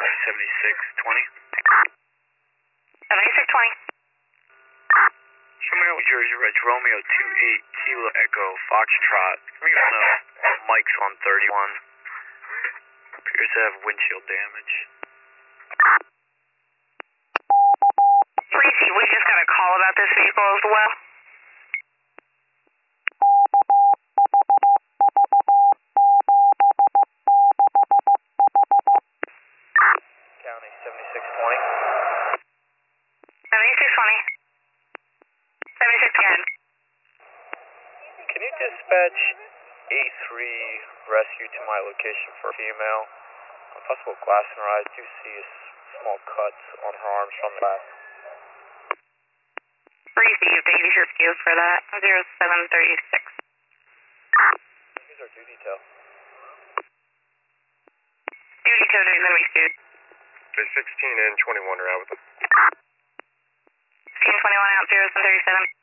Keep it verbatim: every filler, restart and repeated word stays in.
seventy-six twenty. seventy-six twenty. Show me over Jersey Ridge, Romeo two eight, Kilo Echo, Foxtrot. Give me the Mike's on thirty-one. Appears to have windshield damage. Reese, we just got a call about this vehicle as well. County seventy-six twenty. seventy-six twenty. seventy-six twenty. Can you dispatch A three rescue to my location for female? A possible glass in her eyes. Do see a small cuts on her arms from the glass. Received, eighty rescue for that. zero seven thirty-six. Use our duty tail. Duty code is going to be sued. sixteen and twenty-one are out with them. sixteen twenty-one out, zero seven thirty-seven.